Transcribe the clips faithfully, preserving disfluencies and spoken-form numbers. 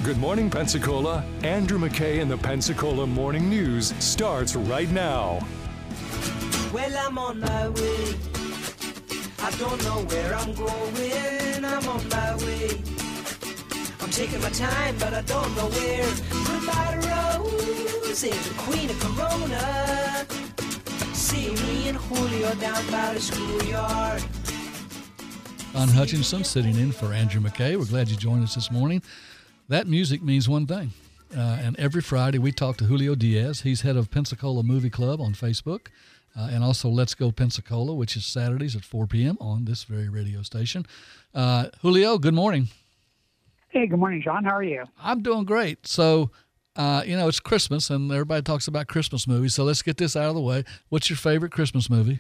Good morning, Pensacola. Andrew McKay and the Pensacola Morning News starts right now. Well, I'm on my way. I don't know where I'm going. I'm on my way. I'm taking my time, but I don't know where. Goodbye to Rose, the queen of Corona. See me and Julio down by the schoolyard. Don Hutchinson sitting in for Andrew McKay. We're glad you joined us this morning. That music means one thing. Uh, and every Friday we talk to Julio Diaz. He's head of Pensacola Movie Club on Facebook. Uh, and also Let's Go Pensacola, which is Saturdays at four p.m. on this very radio station. Uh, Julio, good morning. Hey, good morning, John. How are you? I'm doing great. So, uh, you know, it's Christmas, and everybody talks about Christmas movies. So let's get this out of the way. What's your favorite Christmas movie?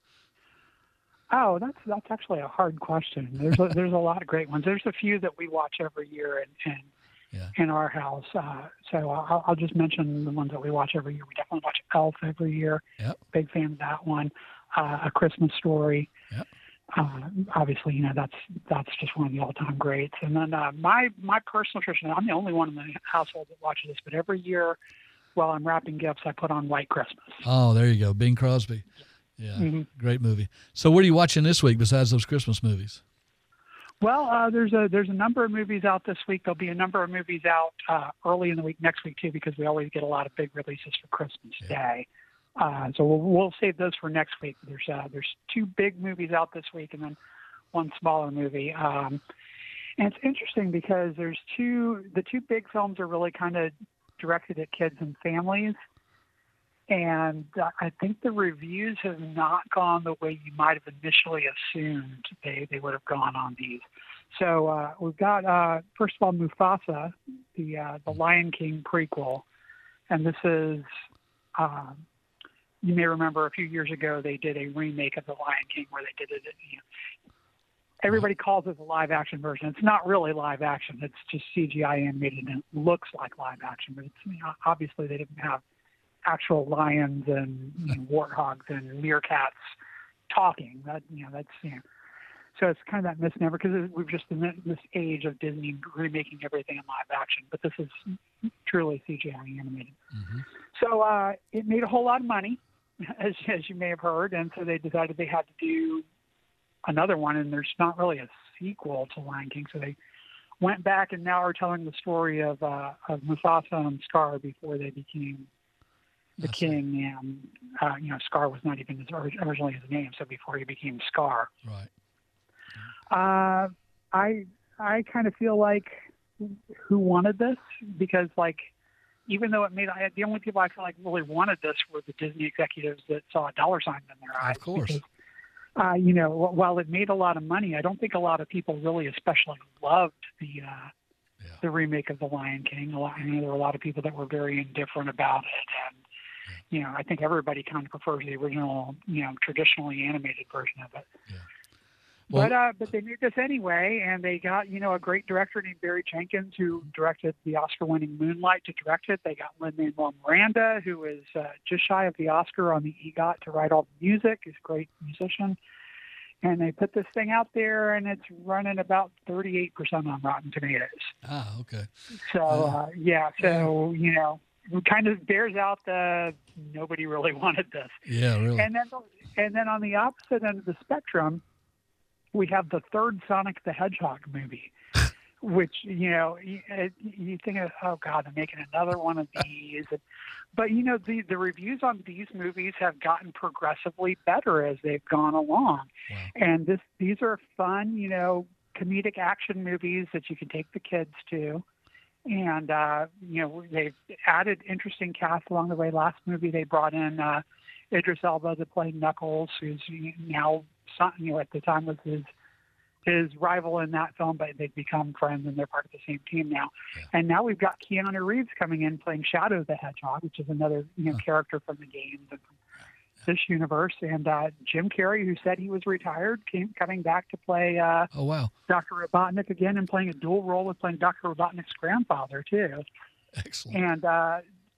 Oh, that's that's actually a hard question. There's a, there's a lot of great ones. There's a few that we watch every year in in, yeah. in our house. Uh, so I'll, I'll just mention the ones that we watch every year. We definitely watch Elf every year. Yep. Big fan of that one. Uh, A Christmas Story. Yep. Uh, obviously, you know that's that's just one of the all-time greats. And then uh, my my personal tradition. I'm the only one in the household that watches this, but every year while I'm wrapping gifts, I put on White Christmas. Oh, there you go, Bing Crosby. Yeah, mm-hmm. Great movie. So what are you watching this week besides those Christmas movies? Well, uh, there's a there's a number of movies out this week. There'll be a number of movies out uh, early in the week next week, too, because we always get a lot of big releases for Christmas yeah. Day. Uh, so we'll, we'll save those for next week. There's uh, there's two big movies out this week and then one smaller movie. Um, and it's interesting because there's two the two big films are really kind of directed at kids and families. And uh, I think the reviews have not gone the way you might have initially assumed they, they would have gone on these. So uh, we've got, uh, first of all, Mufasa, the uh, the Lion King prequel. And this is, uh, you may remember a few years ago they did a remake of The Lion King where they did it. You know, everybody calls it the live action version. It's not really live action. It's just C G I animated and it looks like live action. But it's, you know, obviously they didn't have actual lions and you know, warthogs and meerkats talking. That you know, that's you know, so it's kind of that misnomer because we've just been in this age of Disney remaking everything in live action. But this is truly C G I animated. Mm-hmm. So uh, it made a whole lot of money, as as you may have heard, and so they decided they had to do another one. And there's not really a sequel to Lion King, so they went back and now are telling the story of uh, of Mufasa and Scar before they became the That's king, and uh, you know, Scar was not even his, originally his name. So before he became Scar, right? Uh, I I kind of feel like who wanted this because, like, even though it made I, the only people I feel like really wanted this were the Disney executives that saw a dollar sign in their eyes. Of course. Because, uh, you know, while it made a lot of money, I don't think a lot of people really, especially, loved the. Uh, Yeah. the remake of The Lion King. A lot, I know there were a lot of people that were very indifferent about it, and you know, I think everybody kind of prefers the original, you know, traditionally animated version of it. Yeah. Well, but uh, but they made this anyway, and they got you know a great director named Barry Jenkins who directed the Oscar-winning Moonlight to direct it. They got Lin-Manuel Miranda, who is uh, just shy of the Oscar on the EGOT to write all the music. He's a great musician. And they put this thing out there, and it's running about thirty-eight percent on Rotten Tomatoes. Ah, okay. So, uh, yeah, so, you know, it kind of bears out the nobody really wanted this. Yeah, really. And then, and then on the opposite end of the spectrum, we have the third Sonic the Hedgehog movie, which, you know, you, you think, of, oh, God, they're making another one of these. But, you know, the, the reviews on these movies have gotten progressively better as they've gone along. Wow. And this these are fun, you know, comedic action movies that you can take the kids to. And, uh, you know, they've added interesting cast along the way. Last movie, they brought in uh, Idris Elba to play Knuckles, who's now, you know, at the time was his his rival in that film, but they've become friends and they're part of the same team now. Yeah. And now we've got Keanu Reeves coming in playing Shadow the Hedgehog, which is another you know huh. character from the games and from this universe. And uh, Jim Carrey, who said he was retired, came coming back to play uh, Oh, wow. Doctor Robotnik again and playing a dual role with playing Doctor Robotnik's grandfather, too. Excellent. And uh,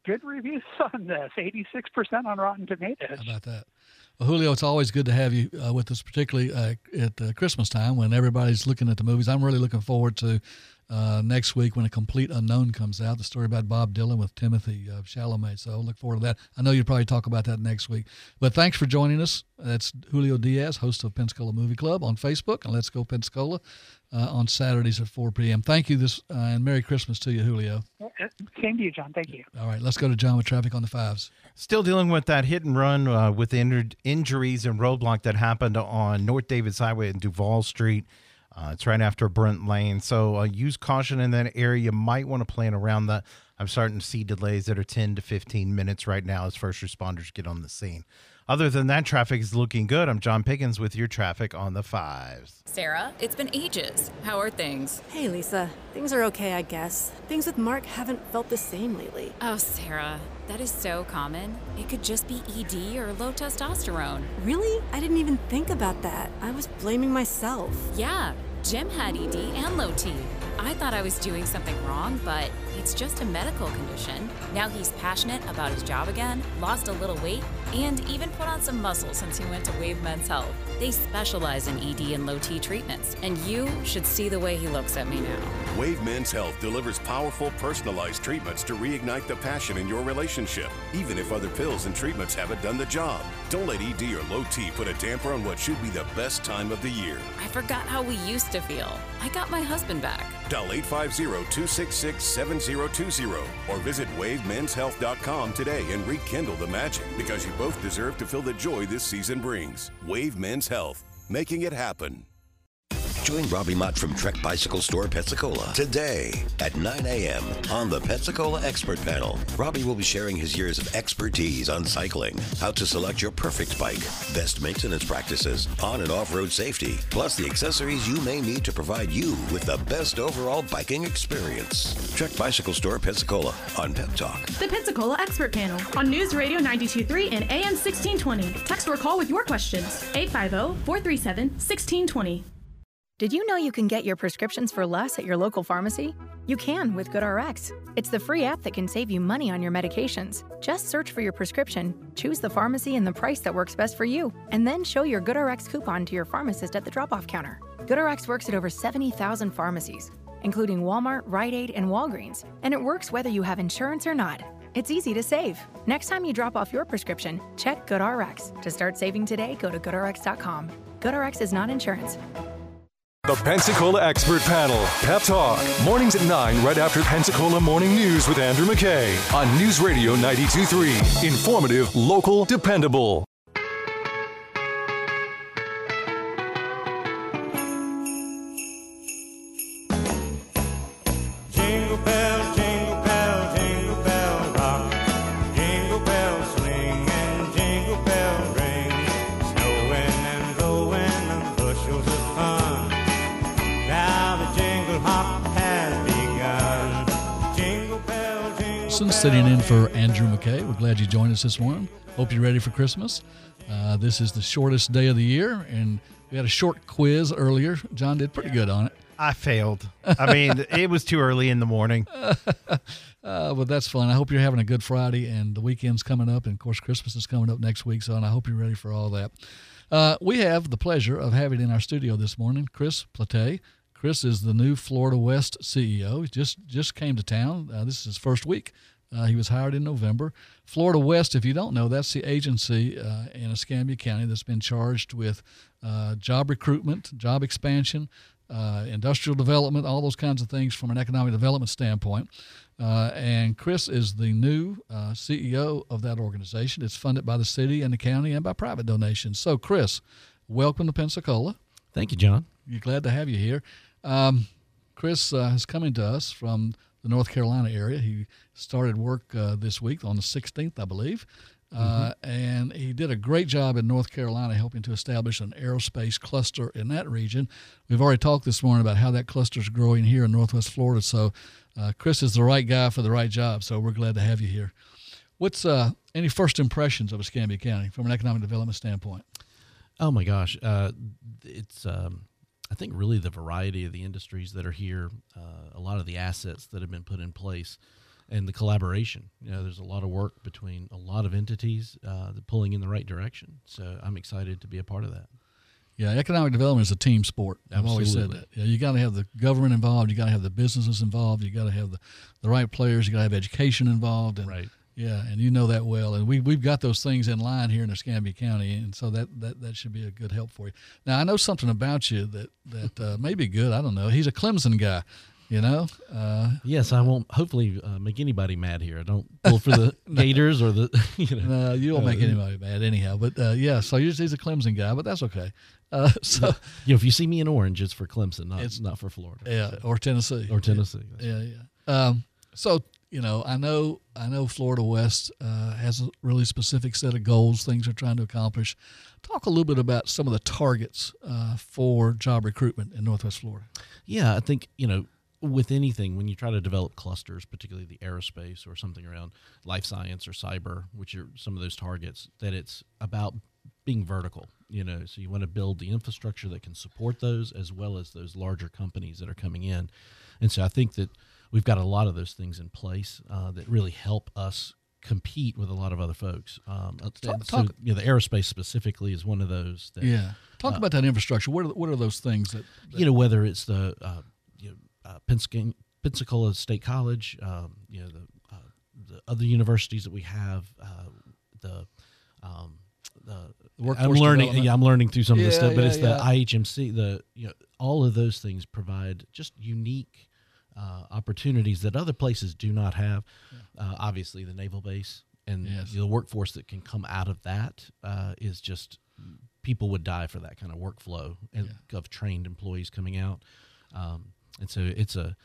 good reviews on this, eighty-six percent on Rotten Tomatoes. How about that? Well, Julio, it's always good to have you uh, with us, particularly uh, at uh, Christmas time when everybody's looking at the movies. I'm really looking forward to uh, next week when A Complete Unknown comes out, the story about Bob Dylan with Timothy uh, Chalamet. So I look forward to that. I know you'll probably talk about that next week. But thanks for joining us. That's Julio Diaz, host of Pensacola Movie Club on Facebook, and Let's Go Pensacola uh, on Saturdays at four p.m. Thank you, this uh, and Merry Christmas to you, Julio. Same to you, John. Thank you. All right, let's go to John with traffic on the fives. Still dealing with that hit and run uh, with the injured injuries and roadblock that happened on North Davis Highway and Duval Street. Uh, it's right after Brent Lane. So uh, use caution in that area. You might want to plan around that. I'm starting to see delays that are ten to fifteen minutes right now as first responders get on the scene. Other than that, traffic is looking good. I'm John Pickens with your traffic on the fives. Sarah, it's been ages. How are things? Hey, Lisa. Things are okay, I guess. Things with Mark haven't felt the same lately. Oh, Sarah, that is so common. It could just be E D or low testosterone. Really? I didn't even think about that. I was blaming myself. Yeah, Jim had E D and low T. I thought I was doing something wrong, but it's just a medical condition. Now he's passionate about his job again, lost a little weight, and even put on some muscle since he went to Wave Men's Health. They specialize in E D and low T treatments, and you should see the way he looks at me now. Wave Men's Health delivers powerful, personalized treatments to reignite the passion in your relationship, even if other pills and treatments haven't done the job. Don't let E D or low T put a damper on what should be the best time of the year. I forgot how we used to feel. I got my husband back. Dial eight five zero, two six six, seven zero two zero or visit wave mens health dot com today and rekindle the magic, because you both deserve to feel the joy this season brings. Wave Men's Health, making it happen. Join Robbie Mott from Trek Bicycle Store Pensacola today at nine a.m. on the Pensacola Expert Panel. Robbie will be sharing his years of expertise on cycling, how to select your perfect bike, best maintenance practices, on and off-road safety, plus the accessories you may need to provide you with the best overall biking experience. Trek Bicycle Store Pensacola on Pep Talk. The Pensacola Expert Panel on News Radio ninety-two point three and A M sixteen twenty. Text or call with your questions. eight five zero, four three seven, one six two zero. Did you know you can get your prescriptions for less at your local pharmacy? You can with GoodRx. It's the free app that can save you money on your medications. Just search for your prescription, choose the pharmacy and the price that works best for you, and then show your GoodRx coupon to your pharmacist at the drop-off counter. GoodRx works at over seventy thousand pharmacies, including Walmart, Rite Aid, and Walgreens, and it works whether you have insurance or not. It's easy to save. Next time you drop off your prescription, check GoodRx. To start saving today, go to good r x dot com. GoodRx is not insurance. The Pensacola Expert Panel, Pep Talk, mornings at nine right after Pensacola Morning News with Andrew McKay on News Radio ninety-two point three. Informative, local, dependable. Jingle bell, jingle bell, jingle bell rock. Jingle bell swing and jingle bell ring. Snowing and blowing and bushels of fun. Now the jingle hop has begun. Jingle bell, jingle Susan sitting in for Andrew McKay. We're glad you joined us this morning. Hope you're ready for Christmas. Uh, this is the shortest day of the year, and we had a short quiz earlier. John did pretty good on it. I failed. I mean, it was too early in the morning. uh, but that's fun. I hope you're having a good Friday, and the weekend's coming up, and, of course, Christmas is coming up next week, so and I hope you're ready for all that. Uh, we have the pleasure of having in our studio this morning Chris Platay. Chris is the new Florida West C E O. He just, just came to town. Uh, this is his first week. Uh, he was hired in November. Florida West, if you don't know, that's the agency uh, in Escambia County that's been charged with uh, job recruitment, job expansion, uh, industrial development, all those kinds of things from an economic development standpoint. Uh, and Chris is the new uh, C E O of that organization. It's funded by the city and the county and by private donations. So, Chris, welcome to Pensacola. Thank you, John. We're glad to have you here. Um, Chris uh, is coming to us from the North Carolina area. He started work uh, this week on the sixteenth, I believe. Uh, mm-hmm. And he did a great job in North Carolina helping to establish an aerospace cluster in that region. We've already talked this morning about how that cluster is growing here in Northwest Florida. So uh, Chris is the right guy for the right job, so we're glad to have you here. What's uh, any first impressions of Escambia County from an economic development standpoint? Oh, my gosh. Uh, it's, um, I think, really the variety of the industries that are here, uh, a lot of the assets that have been put in place. and the collaboration. You know, there's a lot of work between a lot of entities uh, that pulling in the right direction. So I'm excited to be a part of that. Yeah, economic development is a team sport. I've always said that. Yeah, you got to have the government involved. You got to have the businesses involved. You got to have the, the right players. You got to have education involved. And, right. Yeah, and you know that well. And we we've got those things in line here in Escambia County, and so that, that, that should be a good help for you. Now, I know something about you that that uh, may be good. I don't know. He's a Clemson guy. You know? Uh, yes, I won't hopefully uh, make anybody mad here. I don't pull for the Gators or the, you know. No, you won't uh, make anybody mad anyhow. But, uh, yeah, so he's, he's a Clemson guy, but that's okay. Uh, so, you know, if you see me in orange, it's for Clemson, not, it's not for Florida. Yeah, so. or Tennessee. Or Tennessee. Yeah, yeah. yeah. Um, so, you know, I know I know Florida West uh, has a really specific set of goals, things they're trying to accomplish. Talk a little bit about some of the targets uh, for job recruitment in Northwest Florida. Yeah, I think, you know, with anything, when you try to develop clusters, particularly the aerospace or something around life science or cyber, which are some of those targets, that it's about being vertical, you know, so you want to build the infrastructure that can support those as well as those larger companies that are coming in. And so I think that we've got a lot of those things in place uh, that really help us compete with a lot of other folks. Um, talk, so, talk, you know, the aerospace specifically is one of those. That, yeah. Talk uh, about that infrastructure. What are, what are those things that, that you know, whether it's the, uh, you know, Uh, Pensacola, Pensacola State College, um, you know, the uh, the other universities that we have, uh, the um, the, the I'm learning. Yeah, I'm learning through some yeah, of this stuff, but yeah, it's yeah. the I H M C. The you know, all of those things provide just unique uh, opportunities that other places do not have. Yeah. Uh, obviously, the naval base and yes. the workforce that can come out of that uh, is just people would die for that kind of workflow and yeah. of trained employees coming out. Um, And so it's a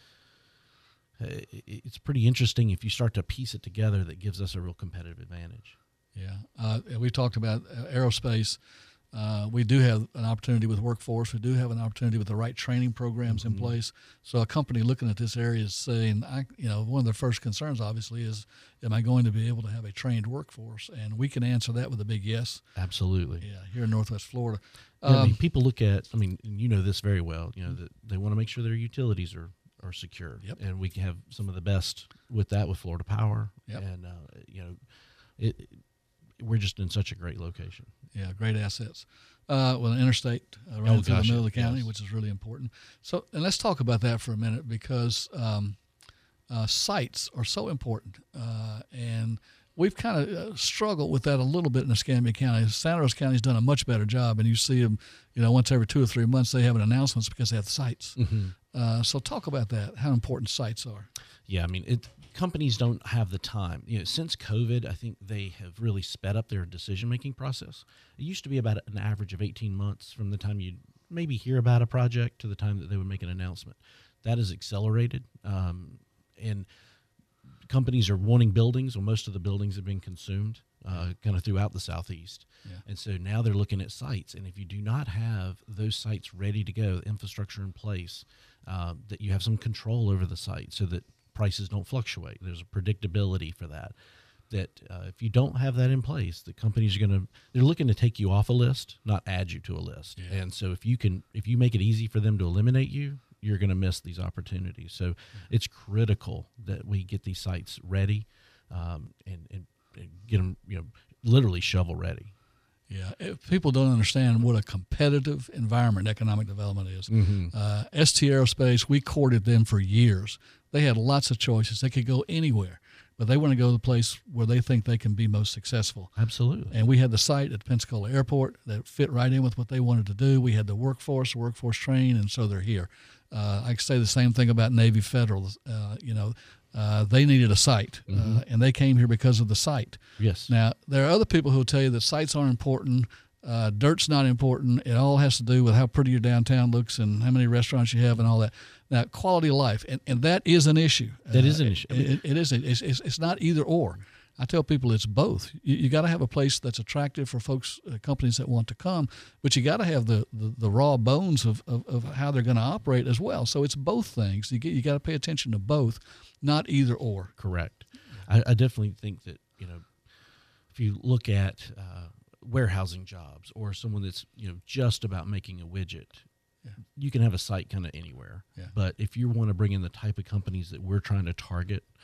it's pretty interesting if you start to piece it together. That gives us a real competitive advantage. Yeah, uh, we talked about aerospace. Uh, we do have an opportunity with workforce. We do have an opportunity with the right training programs mm-hmm. in place. So a company looking at this area is saying, I, you know, one of their first concerns obviously is, am I going to be able to have a trained workforce? And we can answer that with a big yes. Absolutely. Yeah, here in Northwest Florida. Yeah, um, I mean, people look at, I mean, you know this very well, you know, that they want to make sure their utilities are, are secure. Yep. And we can have some of the best with that with Florida Power. Yep. And, uh, you know, it, it, we're just in such a great location. Yeah, great assets. Uh, well, an interstate uh, running oh, through gosh, the middle of the county, yes. which is really important. So, and let's talk about that for a minute because um, uh, sites are so important. Uh, and we've kind of uh, struggled with that a little bit in Escambia County. Santa Rosa County's done a much better job, and you see them, you know, once every two or three months they have an announcements because they have the sites. Mm-hmm. Uh, so talk about that, how important sites are. Yeah, I mean, it, companies don't have the time. You know, since COVID, I think they have really sped up their decision-making process. It used to be about an average of eighteen months from the time you maybe hear about a project to the time that they would make an announcement. That has accelerated, um, and companies are wanting buildings. Well, most of the buildings have been consumed uh, kind of throughout the Southeast. Yeah. And so now they're looking at sites. And if you do not have those sites ready to go, infrastructure in place, uh, that you have some control over the site so that prices don't fluctuate. There's a predictability for that. That uh, if you don't have that in place, the companies are going to, they're looking to take you off a list, not add you to a list. Yeah. And so if you can, if you make it easy for them to eliminate you, you're going to miss these opportunities. So mm-hmm. it's critical that we get these sites ready um, and, and, and get them, you know, literally shovel ready. Yeah, if people don't understand what a competitive environment economic development is. Mm-hmm. Uh, S T Aerospace, we courted them for years. They had lots of choices. They could go anywhere, but they want to go to the place where they think they can be most successful. Absolutely. And we had the site at Pensacola Airport that fit right in with what they wanted to do. We had the workforce, workforce train, and so they're here. Uh, I could say the same thing about Navy Federal. Uh, you know, uh, they needed a site, Mm-hmm. uh, and they came here because of the site. Yes. Now, there are other people who will tell you that sites aren't important, uh, dirt's not important. It all has to do with how pretty your downtown looks and how many restaurants you have and all that. Now, quality of life, and, and that is an issue. That uh, is an issue. It, it, it is. It's, it's, it's not either or. I tell people it's both. You, you got to have a place that's attractive for folks, uh, companies that want to come, but you got to have the, the, the raw bones of, of, of how they're going to operate as well. So it's both things. You get, you got to pay attention to both, not either or. Correct. I, I definitely think that, you know, if you look at uh, warehousing jobs or someone that's, you know, just about making a widget, yeah. you can have a site kind of anywhere. Yeah. But if you want to bring in the type of companies that we're trying to target, yeah.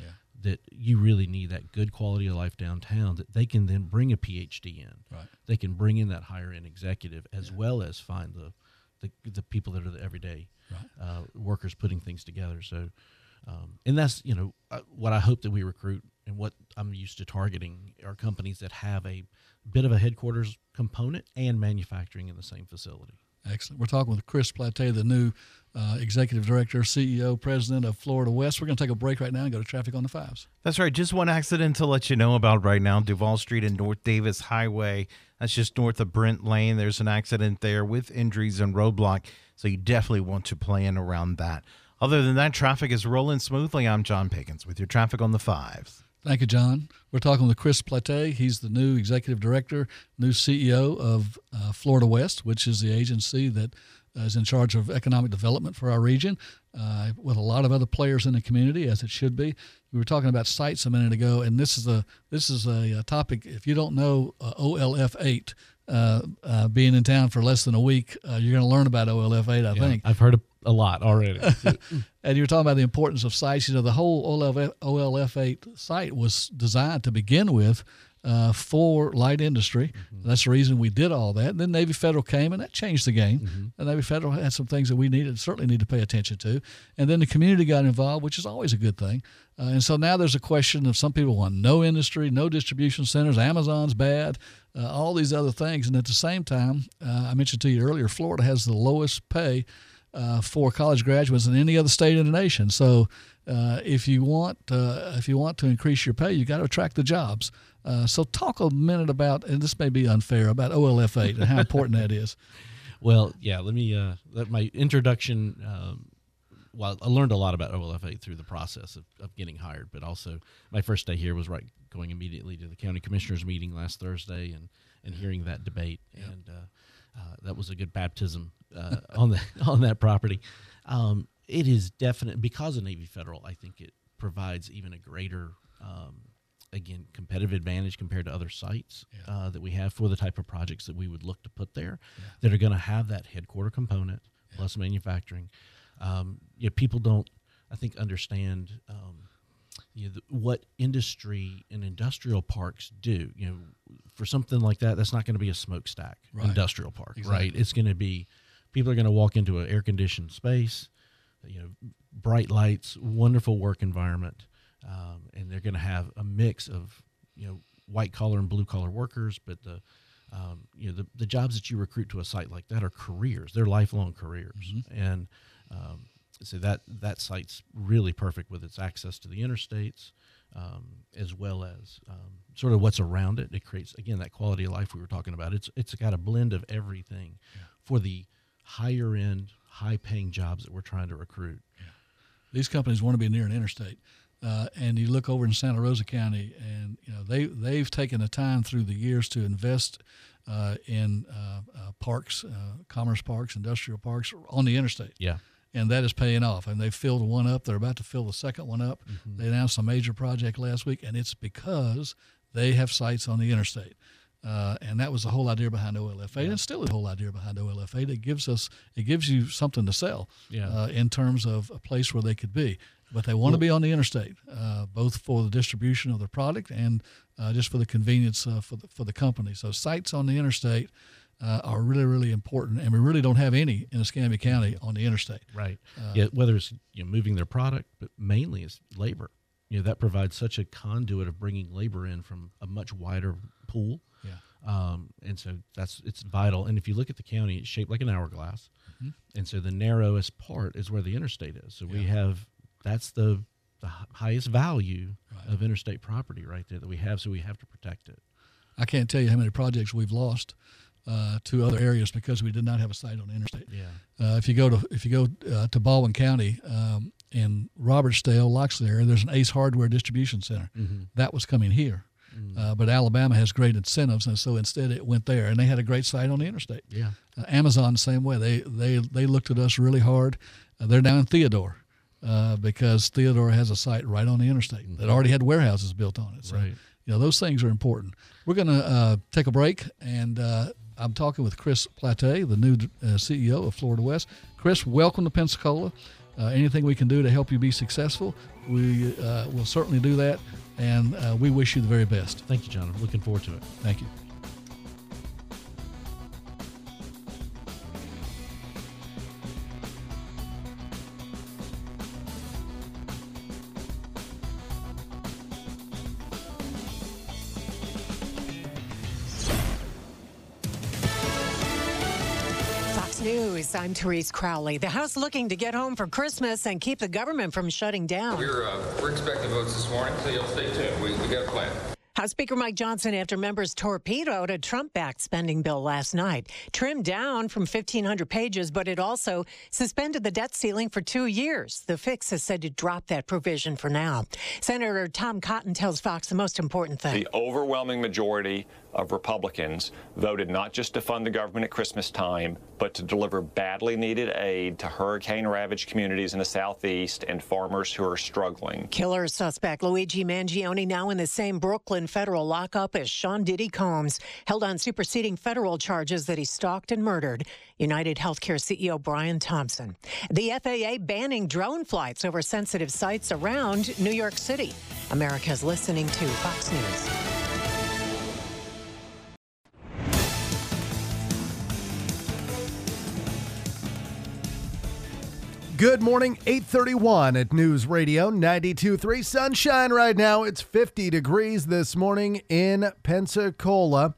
that you really need that good quality of life downtown, that they can then bring a P H D in. Right. They can bring in that higher end executive as yeah. well as find the, the the people that are the everyday right. uh, workers putting things together. So, um, and that's, you know, uh, what I hope that we recruit and what I'm used to targeting are companies that have a bit of a headquarters component and manufacturing in the same facility. Excellent. We're talking with Chris Platte, the new uh, Executive Director, C E O, President of Florida West. We're going to take a break right now and go to Traffic on the Fives. That's right. Just one accident to let you know about right now. Duval Street and North Davis Highway. That's just north of Brent Lane. There's an accident there with injuries and roadblock, so you definitely want to plan around that. Other than that, traffic is rolling smoothly. I'm John Pickens with your Traffic on the Fives. Thank you, John. We're talking with Chris Platte. He's the new Executive Director, new C E O of uh, Florida West, which is the agency that uh, is in charge of economic development for our region, uh, with a lot of other players in the community, as it should be. We were talking about sites a minute ago, and this is a this is a, a topic. If you don't know uh, O L F eight, uh, uh, being in town for less than a week, uh, you're going to learn about O L F eight, I yeah, think. I've heard a, a lot already. And you were talking about the importance of sites. You know, the whole O L F eight site was designed to begin with uh, for light industry. Mm-hmm. That's the reason we did all that. And then Navy Federal came, and that changed the game. Mm-hmm. And Navy Federal had some things that we needed, certainly need to pay attention to. And then the community got involved, which is always a good thing. Uh, and so now there's a question of some people want no industry, no distribution centers, Amazon's bad, uh, all these other things. And at the same time, uh, I mentioned to you earlier, Florida has the lowest pay Uh, for college graduates in any other state in the nation. So uh, if you want uh, if you want to increase your pay, you got to attract the jobs. Uh, so talk a minute about, and this may be unfair, about O L F eight and how important that is. Well, yeah, let me, uh, let my introduction, um, well, I learned a lot about O L F eight through the process of, of getting hired, but also my first day here was right going immediately to the county commissioners meeting last Thursday and, and hearing that debate. Yep. And uh, uh, that was a good baptism uh, on the on that property. Um, it is definite because of Navy Federal. I think it provides even a greater, um, again, competitive advantage compared to other sites yeah. uh, that we have for the type of projects that we would look to put there yeah. that are going to have that headquarter component yeah. plus manufacturing. Um, you know, people don't, I think, understand um, you know, the, what industry and industrial parks do. You know, for something like that, that's not going to be a smokestack right. industrial park, exactly. right? It's going to be, people are going to walk into an air-conditioned space, you know, bright lights, wonderful work environment, um, and they're going to have a mix of, you know, white-collar and blue-collar workers, but the um, you know, the, the jobs that you recruit to a site like that are careers. They're lifelong careers. Mm-hmm. And um, so that, that site's really perfect with its access to the interstates, um, as well as um, sort of what's around it. It creates, again, that quality of life we were talking about. It's It's got a blend of everything yeah. for the higher-end, high-paying jobs that we're trying to recruit. Yeah. These companies want to be near an interstate. Uh, and you look over in Santa Rosa County, and you know they they've taken the time through the years to invest uh, in uh, uh, parks, uh, commerce parks, industrial parks on the interstate. Yeah, and that is paying off. And they filled one up. They're about to fill the second one up. Mm-hmm. They announced a major project last week, and it's because they have sites on the interstate. Uh, and that was the whole idea behind O L F eight, yeah. and still the whole idea behind O L F eight. It gives us, it gives you something to sell, yeah. uh, in terms of a place where they could be. But they want well, to be on the interstate, uh, both for the distribution of their product and uh, just for the convenience uh, for the for the company. So sites on the interstate uh, are really, really important, and we really don't have any in Escambia County on the interstate. Right. Uh, yeah. Whether it's you know moving their product, but mainly it's labor. You know that provides such a conduit of bringing labor in from a much wider pool. Yeah. Um, and so that's it's vital. And if you look at the county, it's shaped like an hourglass, mm-hmm. and so the narrowest part is where the interstate is. So yeah. we have. That's the the highest value right. of interstate property right there that we have, so we have to protect it. I can't tell you how many projects we've lost uh, to other areas because we did not have a site on the interstate. Yeah. Uh, if you go to if you go uh, to Baldwin County um, in Robertsdale, Loxley area, there's an Ace Hardware distribution center. Mm-hmm. That was coming here, mm-hmm. uh, but Alabama has great incentives, and so instead it went there, and they had a great site on the interstate. Yeah. Uh, Amazon the same way. They they they looked at us really hard. Uh, they're down in Theodore. Uh, because Theodore has a site right on the interstate mm-hmm. that already had warehouses built on it. So, right. you know, those things are important. We're going to uh, take a break, and uh, I'm talking with Chris Platte, the new uh, C E O of Florida West. Chris, welcome to Pensacola. Uh, anything we can do to help you be successful, we uh, will certainly do that, and uh, we wish you the very best. Thank you, John. I'm looking forward to it. Thank you. News. I'm Therese Crowley. The House looking to get home for Christmas and keep the government from shutting down. We're uh, we're expecting votes this morning, so you'll stay tuned. We, we got a plan. House Speaker Mike Johnson, after members torpedoed a Trump-backed spending bill last night, trimmed down from fifteen hundred pages, but it also suspended the debt ceiling for two years. The fix is said to drop that provision for now. Senator Tom Cotton tells Fox the most important thing. The overwhelming majority of Republicans voted not just to fund the government at Christmas time, but to deliver badly needed aid to hurricane-ravaged communities in the Southeast and farmers who are struggling. Killer suspect Luigi Mangione now in the same Brooklyn federal lockup as Sean Diddy Combs, held on superseding federal charges that he stalked and murdered. United Healthcare C E O Brian Thompson. The F A A banning drone flights over sensitive sites around New York City. America's listening to Fox News. Good morning, eight thirty-one at News Radio ninety-two point three. Sunshine right now. It's fifty degrees this morning in Pensacola.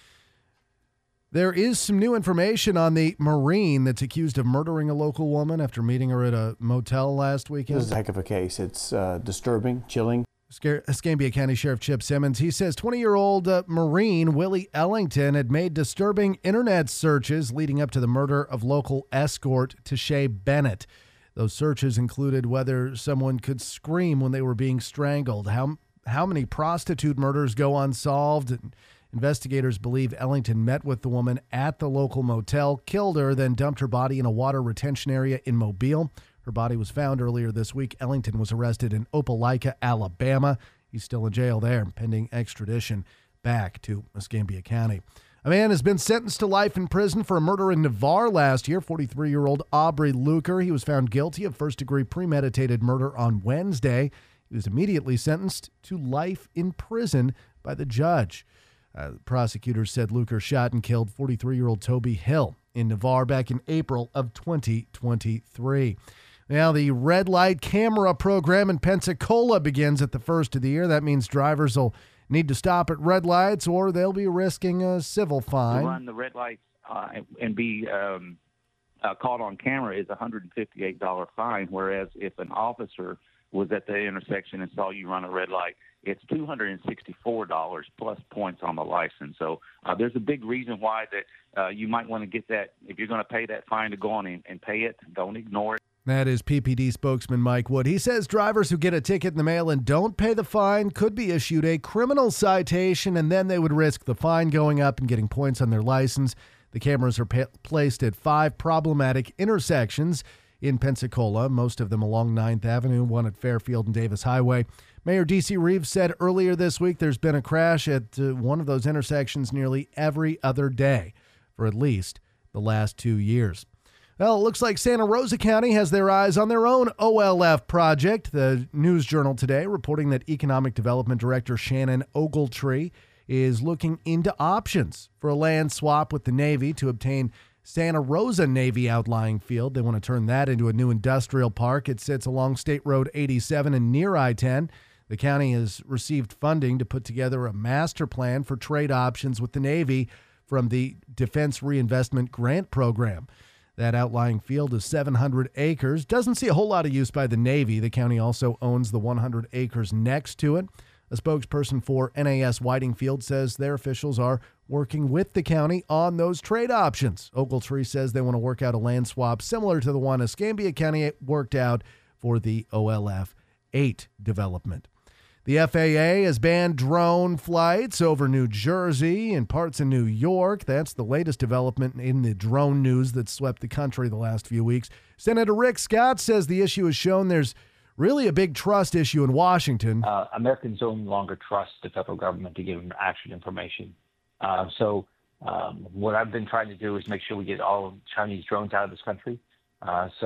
There is some new information on the Marine that's accused of murdering a local woman after meeting her at a motel last weekend. This is a heck of a case. It's uh, disturbing, chilling. Escambia County Sheriff Chip Simmons, he says twenty-year-old uh, Marine Willie Ellington had made disturbing internet searches leading up to the murder of local escort Tashay Bennett. Those searches included whether someone could scream when they were being strangled, how how many prostitute murders go unsolved. And investigators believe Ellington met with the woman at the local motel, killed her, then dumped her body in a water retention area in Mobile. Her body was found earlier this week. Ellington was arrested in Opelika, Alabama. He's still in jail there, pending extradition back to Escambia County. A man has been sentenced to life in prison for a murder in Navarre last year. forty-three-year-old Aubrey Luker. He was found guilty of first-degree premeditated murder on Wednesday. He was immediately sentenced to life in prison by the judge. Uh, prosecutors said Luker shot and killed forty-three-year-old Toby Hill in Navarre back in April of twenty twenty-three. Now, the red light camera program in Pensacola begins at the first of the year. That means drivers will need to stop at red lights or they'll be risking a civil fine. To run the red lights uh, and be um, uh, caught on camera is a one hundred fifty-eight dollars fine, whereas if an officer was at the intersection and saw you run a red light, it's two hundred sixty-four dollars plus points on the license. So uh, there's a big reason why that uh, you might want to get that. If you're going to pay that fine, to go on and, and pay it. Don't ignore it. That is P P D spokesman Mike Wood. He says drivers who get a ticket in the mail and don't pay the fine could be issued a criminal citation, and then they would risk the fine going up and getting points on their license. The cameras are pa- placed at five problematic intersections in Pensacola, most of them along ninth Avenue, one at Fairfield and Davis Highway. Mayor D C Reeves said earlier this week there's been a crash at uh, one of those intersections nearly every other day for at least the last two years. Well, it looks like Santa Rosa County has their eyes on their own O L F project. The News Journal today reporting that Economic Development Director Shannon Ogletree is looking into options for a land swap with the Navy to obtain Santa Rosa Navy outlying field. They want to turn that into a new industrial park. It sits along State Road eighty-seven and near I ten. The county has received funding to put together a master plan for trade options with the Navy from the Defense Reinvestment Grant Program. That outlying field is seven hundred acres. Doesn't see a whole lot of use by the Navy. The county also owns the one hundred acres next to it. A spokesperson for N A S Whitingfield says their officials are working with the county on those trade options. Ogletree says they want to work out a land swap similar to the one Escambia County worked out for the O L F eight development. The F A A has banned drone flights over New Jersey and parts of New York. That's the latest development in the drone news that swept the country the last few weeks. Senator Rick Scott says the issue has shown there's really a big trust issue in Washington. Uh, Americans no longer trust the federal government to give them accurate information. Uh, so um, what I've been trying to do is make sure we get all Chinese drones out of this country. Uh, so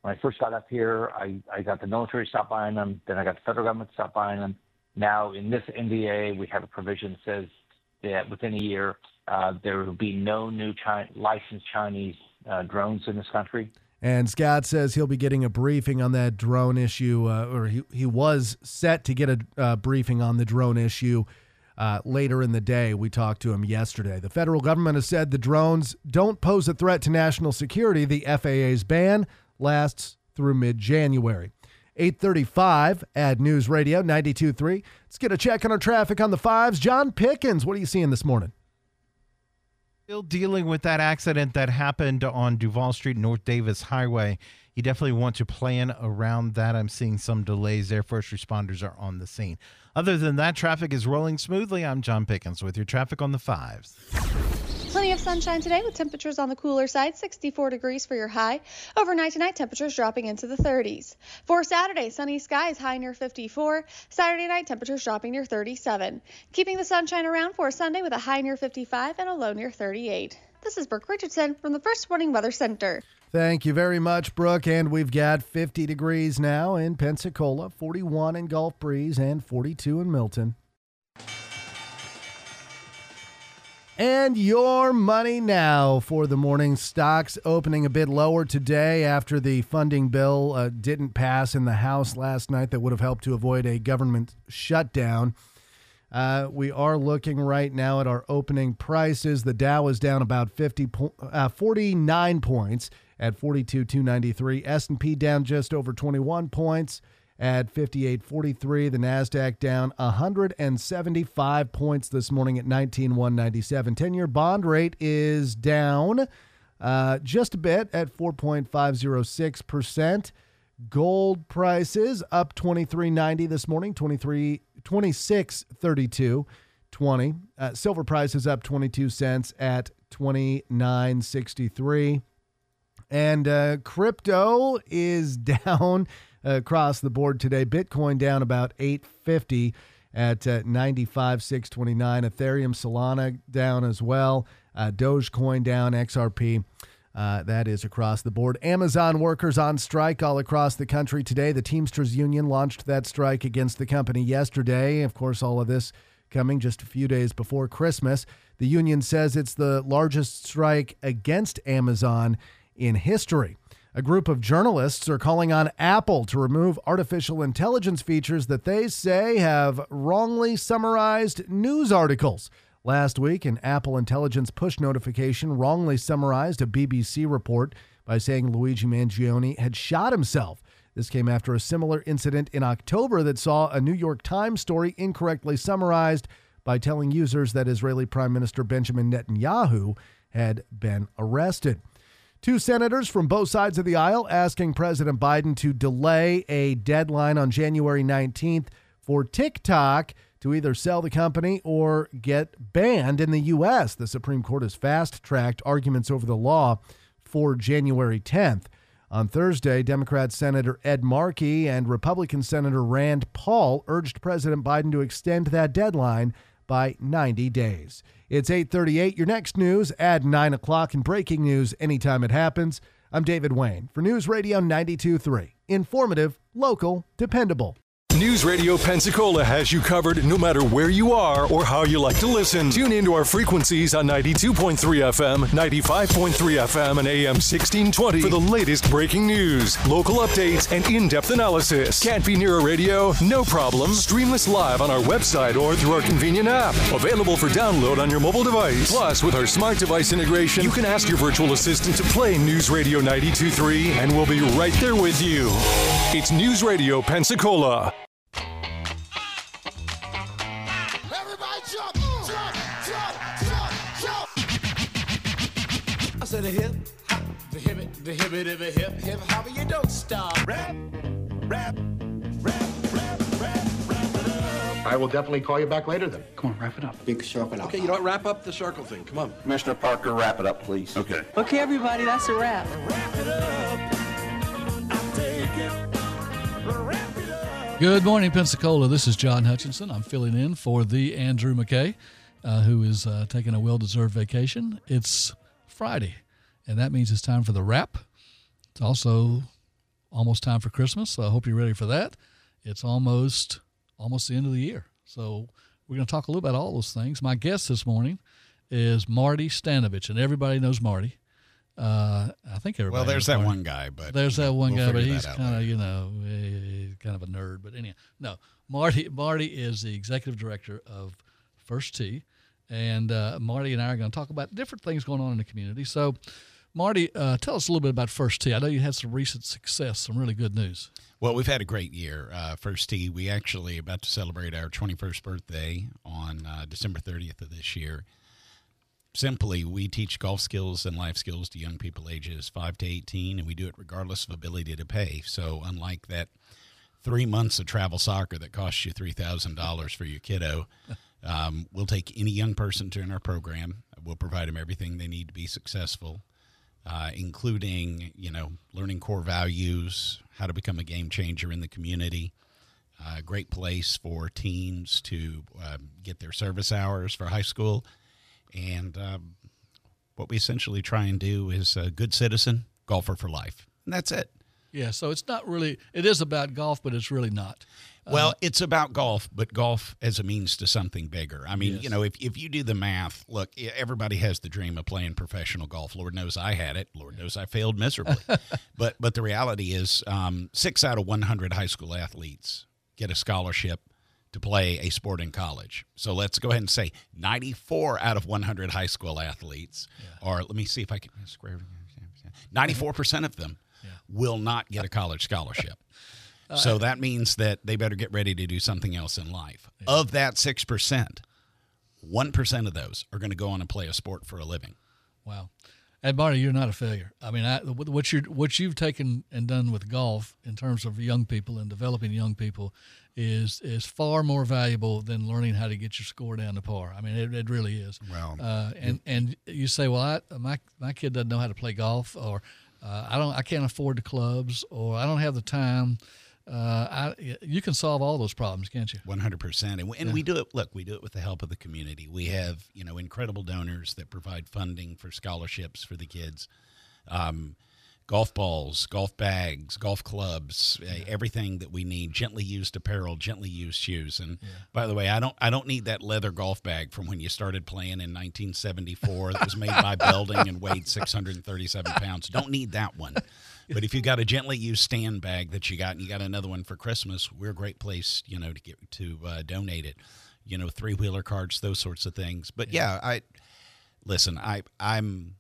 when I first got up here, I, I got the military to stop buying them. Then I got the federal government to stop buying them. Now, in this N D A, we have a provision that says that within a year, uh, there will be no new Chi- licensed Chinese uh, drones in this country. And Scott says he'll be getting a briefing on that drone issue, uh, or he, he was set to get a uh, briefing on the drone issue uh, later in the day. We talked to him yesterday. The federal government has said the drones don't pose a threat to national security. The F A A's ban lasts through mid-January. eight thirty-five at News Radio ninety-two point three. Let's get a check on our traffic on the fives. John Pickens, what are you seeing this morning? Still dealing with that accident that happened on Duval Street, North Davis Highway. You definitely want to plan around that. I'm seeing some delays there. First responders are on the scene. Other than that, traffic is rolling smoothly. I'm John Pickens with your traffic on the fives. Plenty of sunshine today with temperatures on the cooler side, sixty-four degrees for your high. Overnight tonight, temperatures dropping into the thirties. For Saturday, sunny skies, high near fifty-four. Saturday night, temperatures dropping near thirty-seven. Keeping the sunshine around for Sunday with a high near fifty-five and a low near thirty-eight. This is Brooke Richardson from the First Warning Weather Center. Thank you very much, Brooke. And we've got fifty degrees now in Pensacola, forty-one in Gulf Breeze, and forty-two in Milton. And your money now for the morning. Stocks opening a bit lower today after the funding bill uh, didn't pass in the House last night that would have helped to avoid a government shutdown. Uh, we are looking right now at our opening prices. The Dow is down about fifty, uh, forty-nine points at forty-two thousand two hundred ninety-three. S and P down just over twenty-one points at fifty-eight forty-three. The NASDAQ down one hundred seventy-five points this morning at nineteen thousand one hundred ninety-seven. ten-year bond rate is down uh, just a bit at four point five zero six percent. Gold prices up twenty-three ninety this morning, twenty-three twenty-six thirty-two twenty. Uh, silver prices up twenty-two cents at twenty-nine sixty-three. And uh, crypto is down across the board today. Bitcoin down about eight fifty at uh, ninety-five six twenty-nine. Ethereum, Solana down as well. Uh, Dogecoin down, X R P. Uh, that is across the board. Amazon workers on strike all across the country today. The Teamsters Union launched that strike against the company yesterday. Of course, all of this coming just a few days before Christmas. The union says it's the largest strike against Amazon in history. A group of journalists are calling on Apple to remove artificial intelligence features that they say have wrongly summarized news articles. Last week, an Apple Intelligence push notification wrongly summarized a B B C report by saying Luigi Mangione had shot himself. This came after a similar incident in October that saw a New York Times story incorrectly summarized by telling users that Israeli Prime Minister Benjamin Netanyahu had been arrested. Two senators from both sides of the aisle asking President Biden to delay a deadline on January nineteenth for TikTok to either sell the company or get banned in the U S. The Supreme Court has fast-tracked arguments over the law for January tenth. On Thursday, Democrat Senator Ed Markey and Republican Senator Rand Paul urged President Biden to extend that deadline by ninety days. It's eight thirty-eight. Your next news at nine o'clock, and breaking news anytime it happens. I'm David Wayne for News Radio ninety-two point three. Informative, local, dependable. News Radio Pensacola has you covered no matter where you are or how you like to listen. Tune into our frequencies on ninety-two point three F M, ninety-five point three F M, and A M sixteen twenty for the latest breaking news, local updates, and in-depth analysis. Can't be near a radio? No problem. Stream us live on our website or through our convenient app. Available for download on your mobile device. Plus, with our smart device integration, you can ask your virtual assistant to play News Radio ninety-two point three, and we'll be right there with you. It's News Radio Pensacola. I said a hip hop, the hip it, the hip it, the hip hip hop, you don't stop. Rap, rap, rap, rap, rap, rap it up. I will definitely call you back later then. Come on, wrap it up. Big circle up. Okay, you know what? Wrap up the circle thing. Come on. Commissioner Parker, wrap it up, please. Okay. Okay, everybody, that's a wrap. Wrap it up. I'll take it. Wrap it up. Good morning, Pensacola. This is John Hutchinson. I'm filling in for the Andrew McKay, uh, who is uh, taking a well-deserved vacation. It's Friday, and that means it's time for the wrap. It's also almost time for Christmas, so I hope you're ready for that. It's almost almost the end of the year. So we're going to talk a little about all those things. My guest this morning is Marty Stanovich, and everybody knows Marty. Uh, I think everybody Well, there's knows that Marty. one guy, but There's you know, that one we'll guy, but figure he's that out kind of, later. you know, eh, kind of a nerd. But anyhow, no, Marty Marty is the executive director of First Tee, and uh, Marty and I are going to talk about different things going on in the community. So, Marty, uh, tell us a little bit about First Tee. I know you had some recent success, some really good news. Well, we've had a great year. Uh, First Tee, we actually about to celebrate our twenty-first birthday on uh, December thirtieth of this year. Simply, we teach golf skills and life skills to young people ages five to eighteen, and we do it regardless of ability to pay. So unlike that three months of travel soccer that costs you three thousand dollars for your kiddo, um, we'll take any young person to in our program. We'll provide them everything they need to be successful. Uh, including, you know, learning core values, how to become a game changer in the community. A uh, great place for teens to uh, get their service hours for high school. And um, what we essentially try and do is a good citizen, golfer for life. And that's it. Yeah, so it's not really, it is about golf, but it's really not. Well, Uh, it's about golf, but golf as a means to something bigger. I mean, Yes. you know, if, if you do the math, look, everybody has the dream of playing professional golf. Lord knows I had it. Lord knows I failed miserably. but but the reality is um, six out of one hundred high school athletes get a scholarship to play a sport in college. So let's go ahead and say ninety-four out of one hundred high school athletes are, let me see if I can square it. ninety-four percent of them will not get a college scholarship. So that means that they better get ready to do something else in life. Of that six percent, one percent of those are going to go on and play a sport for a living. Wow. And Marty, you're not a failure. I mean, I, what you what you've taken and done with golf in terms of young people and developing young people is is far more valuable than learning how to get your score down to par. I mean, it, it really is. Well, uh, and and you say, well, I, my my kid doesn't know how to play golf, or uh, I don't, I can't afford the clubs, or I don't have the time. Uh, I, you can solve all those problems, can't you? one hundred percent. And, we, and Yeah. we do it, look, we do it with the help of the community. We have, you know, incredible donors that provide funding for scholarships for the kids. Um, golf balls, golf bags, golf clubs, uh, everything that we need, gently used apparel, gently used shoes. And by the way, I don't I don't need that leather golf bag from when you started playing in nineteen seventy-four that was made by Belding and weighed six hundred thirty-seven pounds. Don't need that one. But if you got a gently used stand bag that you got, and you got another one for Christmas, we're a great place, you know, to get to uh, donate it. You know, three wheeler cards, those sorts of things. But yeah, I listen. I I'm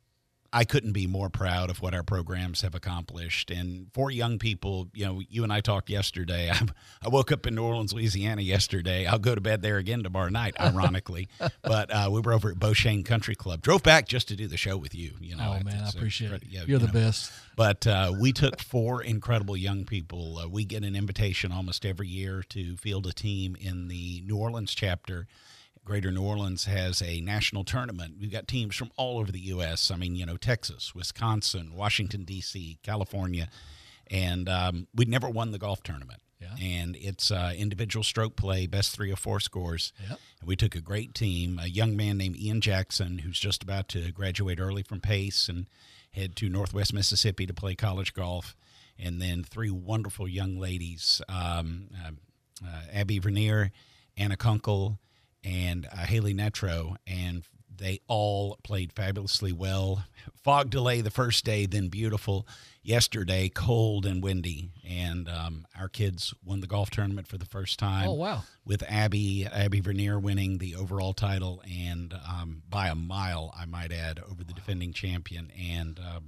I couldn't be more proud of what our programs have accomplished. And for young people, you know, you and I talked yesterday. I, I woke up in New Orleans, Louisiana yesterday. I'll go to bed there again tomorrow night, ironically. But uh, we were over at Beauchene Country Club. Drove back just to do the show with you. You know, Oh, man, I it's a- appreciate it. yeah, You're you the know. best. But uh, we took four incredible young people. Uh, we get an invitation almost every year to field a team in the New Orleans chapter. Greater New Orleans has a national tournament. We've got teams from all over the U S I mean, you know, Texas, Wisconsin, Washington, D C, California. And um, we'd never won the golf tournament. Yeah. And it's uh, individual stroke play, best three or four scores. Yep. And we took a great team, a young man named Ian Jackson, who's just about to graduate early from Pace and head to Northwest Mississippi to play college golf. And then three wonderful young ladies, um, uh, uh, Abby Vernier, Anna Kunkel, and uh, Haley Netro, and they all played fabulously well. Fog delay the first day, then beautiful. Yesterday, cold and windy, and um, our kids won the golf tournament for the first time. Oh, wow. With Abby Abby Vernier winning the overall title, and um, by a mile, I might add, over the defending champion, and um,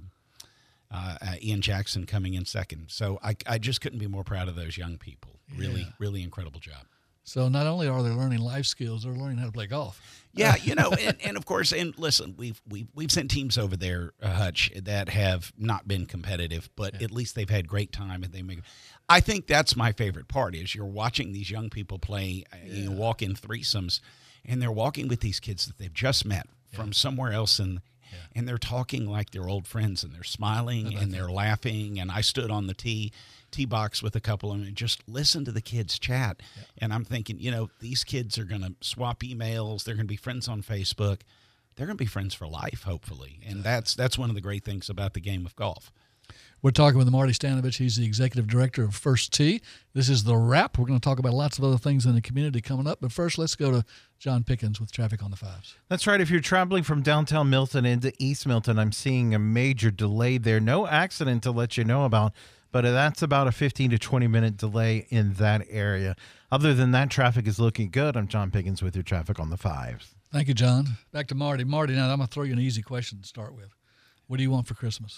uh, uh, Ian Jackson coming in second. So I, I just couldn't be more proud of those young people. Really, Yeah. really incredible job. So not only are they learning life skills, they're learning how to play golf. Yeah, you know, and, and of course, and listen, we've we've we've sent teams over there, uh, Hutch, that have not been competitive, but at least they've had great time, and they make. I think that's my favorite part is you're watching these young people play, uh, you know, walk in threesomes, and they're walking with these kids that they've just met from somewhere else, and and they're talking like they're old friends, and they're smiling and they're laughing. And I stood on the tee. tee box with a couple of them and just listen to the kids chat. Yep. And I'm thinking, you know, these kids are going to swap emails. They're going to be friends on Facebook. They're going to be friends for life, hopefully. And that's that's one of the great things about the game of golf. We're talking with Marty Stanovich. He's the executive director of First Tee. This is The Wrap. We're going to talk about lots of other things in the community coming up. But first, let's go to John Pickens with traffic on the fives. That's right. If you're traveling from downtown Milton into East Milton, I'm seeing a major delay there. No accident to let you know about, but that's about a fifteen to twenty minute delay in that area. Other than that, traffic is looking good. I'm John Pickens with your traffic on the fives. Thank you, John. Back to Marty. Marty, now I'm going to throw you an easy question to start with. What do you want for Christmas?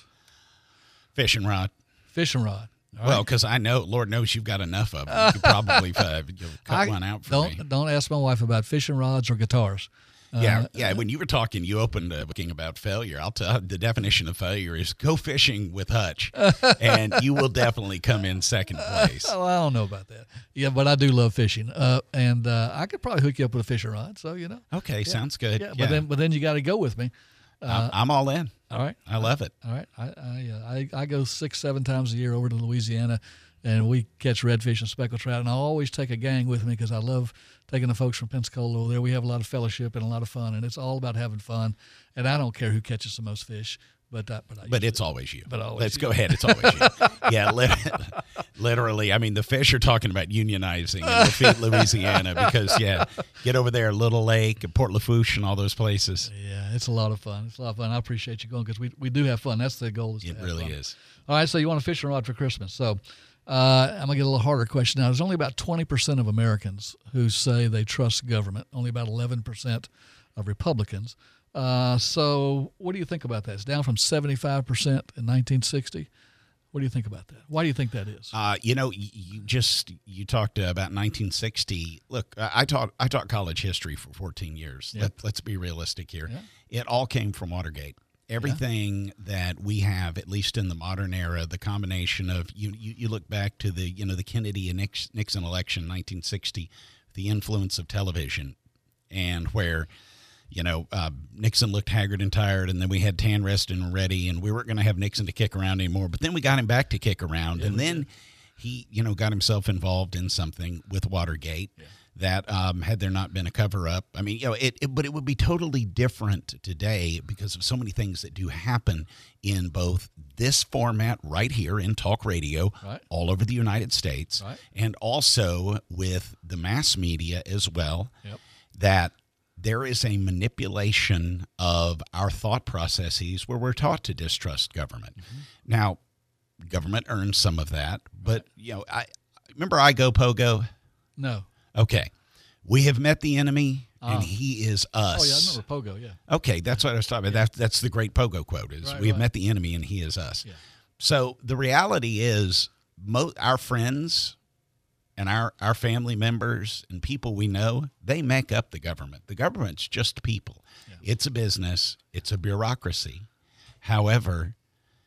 Fishing rod. Fishing rod. All well, right. because I know, Lord knows you've got enough of them. You could probably uh, you'll cut I, one out for don't, me. Don't ask my wife about fishing rods or guitars. Yeah, Uh, yeah. When you were talking, you opened uh, talking about failure. I'll tell the definition of failure is go fishing with Hutch, and you will definitely come in second place. Oh, I don't know about that. Yeah, but I do love fishing, uh, and uh, I could probably hook you up with a fishing rod. So you know. Okay, Yeah. sounds good. Yeah, Yeah. but then but then you got to go with me. Uh, I'm, I'm all in. All right, I love it. All right, I I, uh, I I go six seven times a year over to Louisiana, and we catch redfish and speckled trout. And I always take a gang with me because I love taking the folks from Pensacola over there. We have a lot of fellowship and a lot of fun, and it's all about having fun. And I don't care who catches the most fish, but I, but I But it's always you. But always Let's you. go ahead. It's always you. Yeah, lit- literally. I mean, the fish are talking about unionizing in Lafitte, Louisiana, because yeah, get over there, Little Lake, and Port Lafourche, and all those places. Yeah, it's a lot of fun. It's a lot of fun. I appreciate you going because we we do have fun. That's the goal. Is to It have really fun. is. All right, so you want a fishing rod for Christmas. So uh, I'm going to get a little harder question now. There's only about twenty percent of Americans who say they trust government, only about eleven percent of Republicans. Uh, so what do you think about that? It's down from seventy-five percent in nineteen sixty. What do you think about that? Why do you think that is? Uh, you know, you, you just you talked about nineteen sixty. Look, I I taught I taught college history for fourteen years. Yeah. Let, let's be realistic here. Yeah. It all came from Watergate. Everything that we have, at least in the modern era, the combination of you, you, you look back to the you know the Kennedy and Nix, Nixon election, nineteen sixty, the influence of television, and where you know uh, Nixon looked haggard and tired, and then we had Tan rested and ready, and we weren't going to have Nixon to kick around anymore. But then we got him back to kick around, Yeah, and we then did. he you know got himself involved in something with Watergate. Yeah. That um, had there not been a cover up, I mean, you know, it, it. But it would be totally different today because of so many things that do happen in both this format right here in talk radio, Right. all over the United States, Right. and also with the mass media as well. Yep. That there is a manipulation of our thought processes where we're taught to distrust government. Mm-hmm. Now, government earns some of that, but you know, I remember I go Pogo. No. Okay. We have met the enemy, and Ah. he is us. Oh, yeah, I remember Pogo, yeah. Okay, that's what I was talking about. That's, that's the great Pogo quote is, Right, we have right. met the enemy, and he is us. Yeah. So the reality is mo- our friends and our, our family members and people we know, they make up the government. The government's just people. Yeah. It's a business. It's a bureaucracy. However,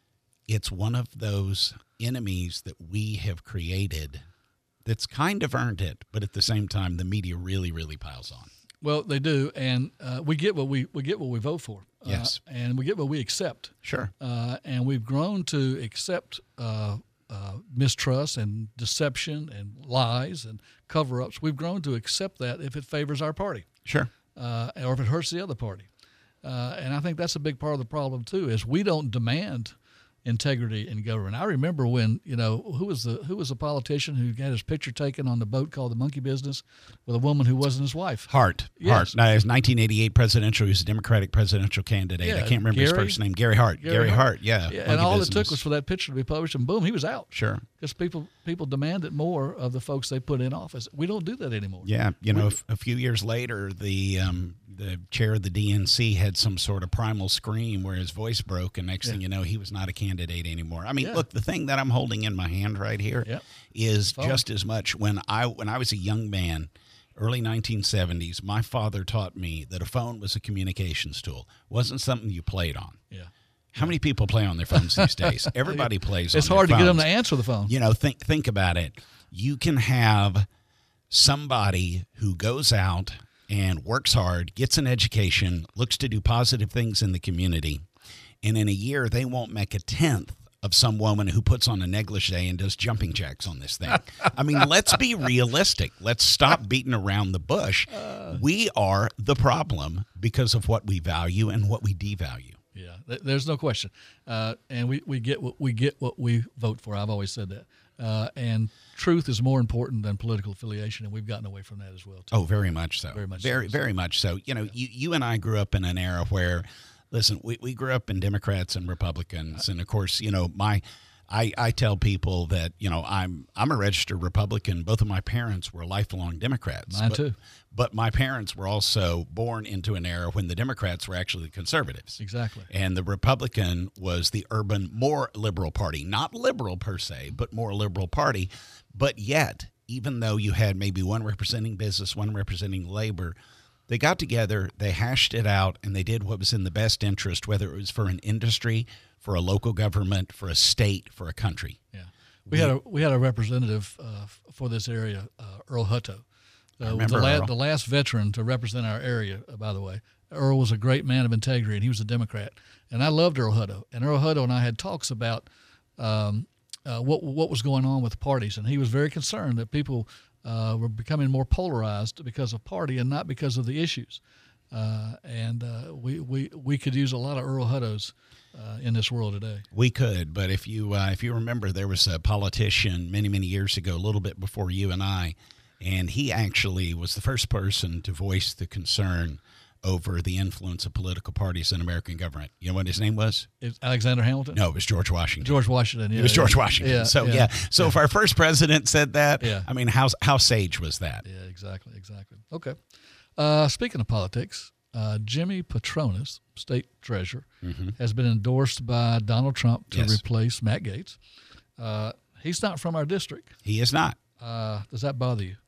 it's one of those enemies that we have created that's kind of earned it, but at the same time, the media really, really piles on. Well, they do, and uh, we get what we we get what we vote for. Uh, Yes. and we get what we accept. Sure. Uh, and we've grown to accept uh, uh, mistrust and deception and lies and cover-ups. We've grown to accept that if it favors our party. Sure. Uh, or if it hurts the other party. Uh, and I think that's a big part of the problem too. Is we don't demand integrity in government. I remember when, you know, who was the who was the politician who had his picture taken on the boat called the Monkey Business with a woman who wasn't his wife? Hart. Yes. Hart. Now, his nineteen eighty-eight presidential, he was a Democratic presidential candidate. Yeah, I can't remember his Gary- first name. Gary Hart. Gary, Hart. Yeah. yeah and Monkey all it Business. took was for that picture to be published, and boom, he was out. Sure. Because people people demanded more of the folks they put in office. We don't do that anymore. Yeah, you know, We- f- a few years later, the um, the chair of the D N C had some sort of primal scream where his voice broke, and next Yeah. thing you know, he was not a candidate anymore. I mean, Yeah. look, the thing that I'm holding in my hand right here is Yep. Phone. just as much when I when I was a young man, early nineteen seventies, my father taught me that a phone was a communications tool. It wasn't something you played on. Yeah. How many people play on their phones these days? Everybody plays on It's their hard to get them phones. to answer the phone. You know, think think about it. You can have somebody who goes out and works hard, gets an education, looks to do positive things in the community, and in a year they won't make a tenth of some woman who puts on a negligee and does jumping jacks on this thing. I mean, let's be realistic. Let's stop beating around the bush. We are the problem because of what we value and what we devalue. Yeah, th- there's no question. Uh, and we, we get what we get what we vote for. I've always said that. Uh, and truth is more important than political affiliation, and we've gotten away from that as well, too. Oh, very much so. Very much Very, so. very much so. You know, Yeah. you, you and I grew up in an era where, listen, we, we grew up in Democrats and Republicans. And, of course, you know, my I, I tell people that, you know, I'm I'm a registered Republican. Both of my parents were lifelong Democrats. Mine, but, too. But my parents were also born into an era when the Democrats were actually the conservatives. Exactly. And the Republican was the urban, more liberal party. Not liberal per se, but more liberal party. But yet, even though you had maybe one representing business, one representing labor, they got together, they hashed it out, and they did what was in the best interest, whether it was for an industry, for a local government, for a state, for a country. Yeah. We, we had a we had a representative uh, f- for this area, uh, Earl Hutto. Uh, remember the, la- Earl. the last veteran to represent our area, uh, by the way. Earl was a great man of integrity, and he was a Democrat. And I loved Earl Hutto. And Earl Hutto and I had talks about um, uh, what what was going on with parties. And he was very concerned that people uh, were becoming more polarized because of party and not because of the issues. Uh, and uh, we, we, we could use a lot of Earl Huttos uh, in this world today. We could, but if you uh, if you remember, there was a politician many, many years ago, a little bit before you and I, and he actually was the first person to voice the concern over the influence of political parties in American government. You know what his name was? It's Alexander Hamilton? No, it was George Washington. George Washington, yeah. It was George yeah. Washington. Yeah, so, yeah. yeah. So yeah. if our first president said that, Yeah. I mean, how, how sage was that? Yeah, exactly, exactly. Okay. Uh, speaking of politics, uh, Jimmy Patronis, state treasurer, Mhm. has been endorsed by Donald Trump to Yes. replace Matt Gaetz. Uh, he's not from our district. He is not. Uh, does that bother you?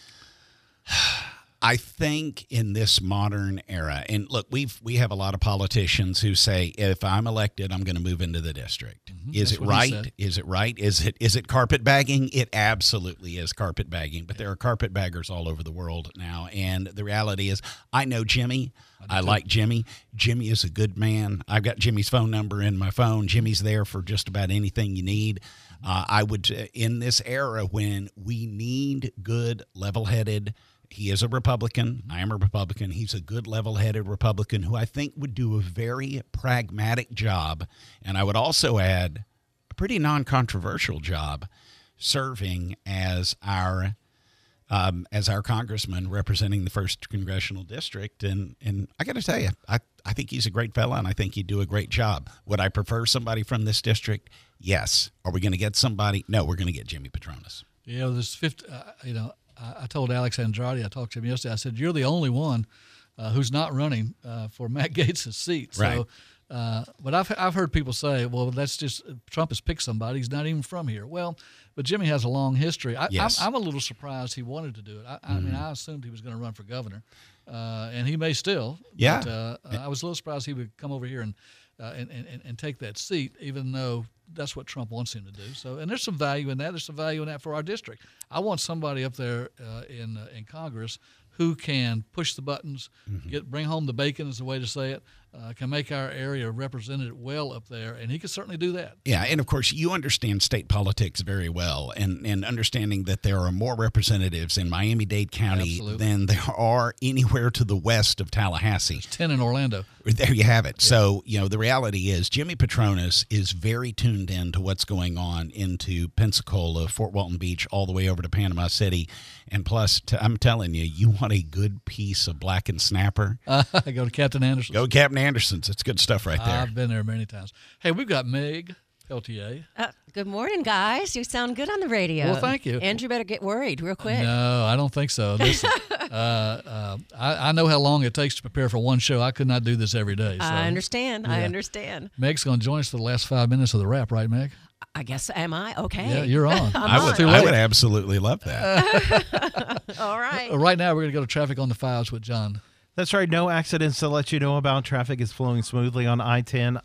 I think in this modern era, and look, we've we have a lot of politicians who say, if I'm elected, I'm going to move into the district. Is That's it what he right? said. Is it right? Is it is it carpet bagging? It absolutely is carpet bagging. But there are carpet baggers all over the world now, and the reality is, I know Jimmy. I, like Jimmy. Jimmy is a good man. I've got Jimmy's phone number in my phone. Jimmy's there for just about anything you need. Uh, I would, uh, in this era when we need good, level-headed. He is a Republican. I am a Republican. He's a good, level-headed Republican who I think would do a very pragmatic job, and I would also add a pretty non-controversial job serving as our um, as our congressman representing the first congressional district. And and I got to tell you, I, I think he's a great fella, and I think he'd do a great job. Would I prefer somebody from this district? Yes. Are we going to get somebody? No, we're going to get Jimmy Patronis. Yeah, there's fifty. Uh, you know, I, I told Alex Andrade. I talked to him yesterday. I said, "You're the only one uh, who's not running uh, for Matt Gaetz' seat." So, Right. uh, but I've I've heard people say, "Well, that's just Trump has picked somebody. He's not even from here." Well, but Jimmy has a long history. I, Yes. I'm, I'm a little surprised he wanted to do it. I, I mean, Mhm. I assumed he was going to run for governor, uh, and he may still. Yeah. But, uh, uh, I was a little surprised he would come over here and. Uh, and, and, and take that seat, even though that's what Trump wants him to do. So, and there's some value in that. There's some value in that for our district. I want somebody up there uh, in uh, in Congress who can push the buttons, Mm-hmm. get bring home the bacon is the way to say it, uh, can make our area represented well up there, and he can certainly do that. Yeah, and of course, you understand state politics very well, and, and understanding that there are more representatives in Miami-Dade County Absolutely. than there are anywhere to the west of Tallahassee. ten in Orlando. There you have it. So, you know, the reality is Jimmy Patronis is very tuned in to what's going on into Pensacola, Fort Walton Beach, all the way over to Panama City. And plus, t- I'm telling you, you want a good piece of blackened snapper, Uh, go to Captain Anderson. go Captain Anderson's. It's good stuff right there. I've been there many times. Hey, we've got Meg Peltier. Uh, good morning, guys. You sound good on the radio. Well, thank you. Andrew better get worried real quick. No, I don't think so. Listen, uh, uh, I, I know how long it takes to prepare for one show. I could not do this every day. So, I understand. I yeah. understand. Meg's going to join us for the last five minutes of the wrap, right, Meg? I guess, am I? Okay. Yeah, you're on. I'm I on. would, I would absolutely love that. All right. Uh, right now, we're going to go to Traffic on the Fives with John. That's right. No accidents to let you know about. Traffic is flowing smoothly on I ten,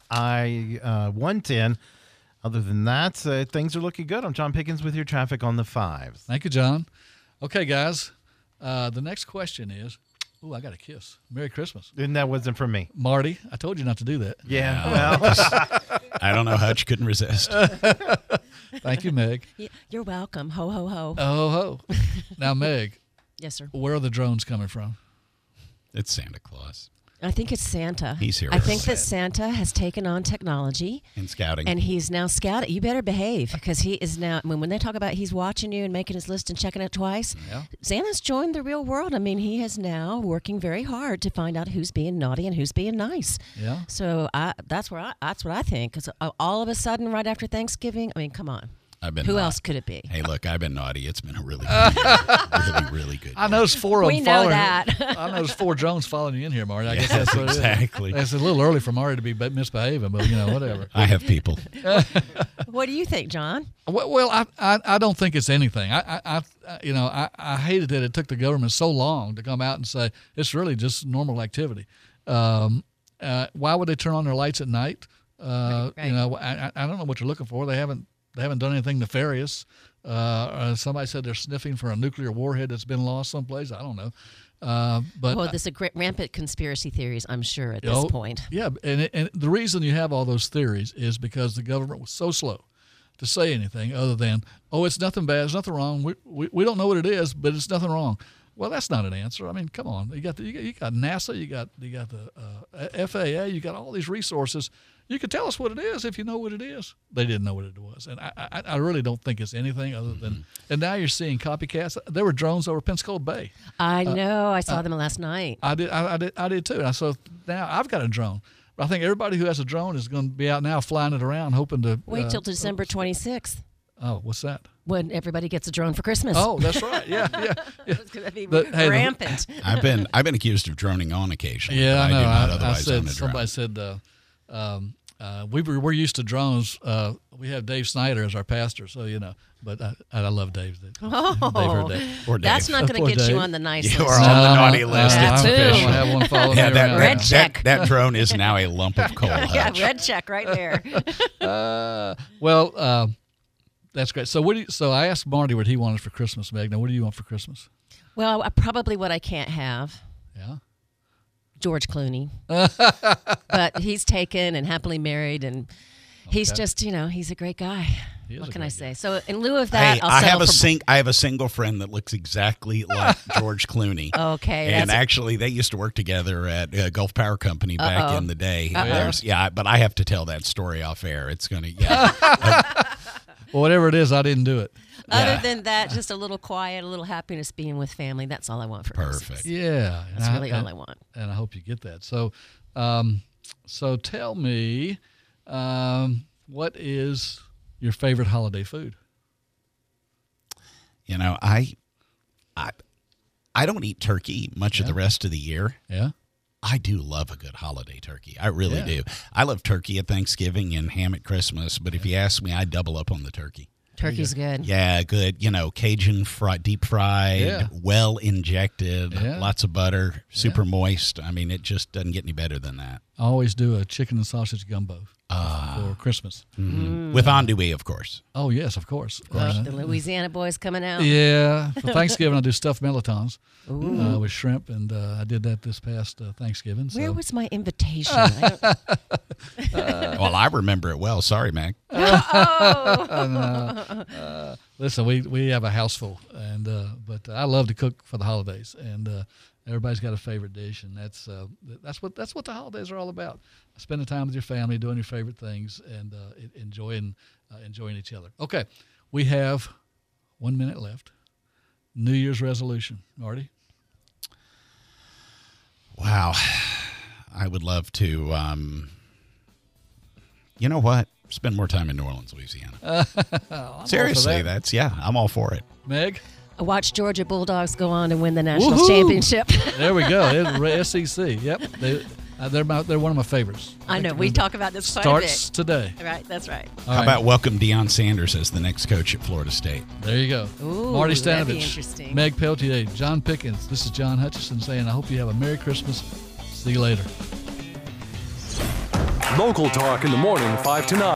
I one ten. Other than that, uh, things are looking good. I'm John Pickens with your traffic on the fives. Thank you, John. Okay, guys. Uh, the next question is, ooh, I got a kiss. Merry Christmas. And that wasn't from me. Marty, I told you not to do that. Yeah, well. I don't know. Hutch couldn't resist. Thank you, Meg. Y- You're welcome. Ho, ho, ho. Oh, ho. Now, Meg. Yes, sir. Where are the drones coming from? It's Santa Claus. I think it's Santa. He's here I with think us. that Santa has taken on technology. In scouting. And he's now scouting. You better behave because he is now, when, when they talk about he's watching you and making his list and checking it twice, Yeah. Santa's joined the real world. I mean, he is now working very hard to find out who's being naughty and who's being nice. Yeah. So I, that's, where I, that's what I think. Because all of a sudden, right after Thanksgiving, I mean, come on. I've been Who naughty. else could it be? Hey, look, I've been naughty. It's been a really good year. really, really good I noticed four of We them know following. that. I noticed four Jones following you in here, Marty. I guess Yes, that's what exactly. it is. It's a little early for Marty to be misbehaving, but you know, whatever. I have people. What do you think, John? Well, well I, I I don't think it's anything. I, I, I you know I, I hated that it took the government so long to come out and say it's really just normal activity. Um, uh, why would they turn on their lights at night? Uh, Right, right. You know, I, I don't know what you're looking for. They haven't they haven't done anything nefarious. Uh, uh, somebody said they're sniffing for a nuclear warhead that's been lost someplace. I don't know. Uh, but well, there's a great rampant conspiracy theories, I'm sure, at this Oh, point. Yeah, and it, and the reason you have all those theories is because the government was so slow to say anything other than, oh, it's nothing bad, there's nothing wrong. We we, we don't know what it is, but it's nothing wrong. Well, that's not an answer. I mean, come on. You got the, you got, you got NASA, you got you got the uh, F A A, you got all these resources. You could tell us what it is if you know what it is. They didn't know what it was, and I I, I really don't think it's anything other than. Mm-hmm. And now you're seeing copycats. There were drones over Pensacola Bay. I Uh, know. I saw uh, them last night. I did. I, I did. I did too. And so now I've got a drone. But I think everybody who has a drone is going to be out now flying it around, hoping to Wait uh, till December twenty-sixth. Oh, what's that? When everybody gets a drone for Christmas. Oh, that's right. Yeah, yeah. yeah. It's going to be The- hey, the- rampant. I've been I've been accused of droning on occasion. Yeah, I but know. I do not I, I otherwise said own a drone. somebody said uh, um, uh, we were, we're used to drones. Uh, we have Dave Snyder as our pastor, so you know. But I, I love Dave. Dave Oh, Dave heard that. Poor that's Dave. not going Poor to get you Dave. on the nice You list. are on the naughty list. Uh, It's I'm official. gonna have one following Yeah, me that, around. Red that, check. that, that drone is now a lump of coal. yeah, Hutch. red check right there. Uh, well, uh, that's great. So what? Do you, so I asked Marty what he wanted for Christmas, Meg. Now, what do you want for Christmas? Well, uh, probably what I can't have. Yeah. George Clooney. But he's taken and happily married, and he's Okay. just, you know, he's a great guy. He is What a can I great say? So in lieu of that, Hey, I'll I settle have a for- sing. I have a single friend that looks exactly like George Clooney. Okay, and that's- actually, they used to work together at uh, Gulf Power Company back Uh-oh. in the day. Uh-oh. There's, yeah, but I have to tell that story off air. It's gonna, yeah. Well, whatever it is, I didn't do it. Other than that, just a little quiet, a little happiness being with family. That's all I want for Christmas. Perfect. Yeah, That's and really all I want. And I hope you get that. So, um, so tell me, um, what is your favorite holiday food? You know, I, I, I don't eat turkey much of the rest of the year. Yeah. I do love a good holiday turkey. I really Yeah. do. I love turkey at Thanksgiving and ham at Christmas. But if you ask me, I double up on the turkey. Turkey's good. Yeah, good. You know, Cajun fry, deep fried, Yeah. well injected, Yeah. lots of butter, super moist. I mean, it just doesn't get any better than that. I always do a chicken and sausage gumbo Ah. for Christmas. Mhm. With andouille, of course. Oh yes, of course. Of Uh, the Louisiana boys coming out. Yeah, for Thanksgiving I do stuffed melitons Ooh. uh, with shrimp, and uh, I did that this past uh, Thanksgiving. So. Where was my invitation? I don't- Well, I remember it well. Sorry, Mac. Oh. No. Uh, listen, we, we have a house full, and uh, but I love to cook for the holidays, and uh, everybody's got a favorite dish, and that's uh, that's what that's what the holidays are all about. Spending time with your family, doing your favorite things, and uh, en- enjoying uh, enjoying each other. Okay, we have one minute left. New Year's resolution, Marty. Wow. I would love to, um, you know what? Spend more time in New Orleans, Louisiana. I'm all for Seriously, that. that's, yeah, I'm all for it. Meg. I watched Georgia Bulldogs go on to win the national Woohoo! championship. There we go. S E C. Yep. They, uh, they're my, they're one of my favarites. I know. We talk about this quite Starts a bit. today. Right. That's right. All How right. about welcome Deion Sanders as the next coach at Florida State? There you go. Ooh, Marty that'd be Stanovich, interesting. Meg Peltier, John Pickens. This is John Hutchison saying, I hope you have a Merry Christmas. See you later. Local talk in the morning, five to nine.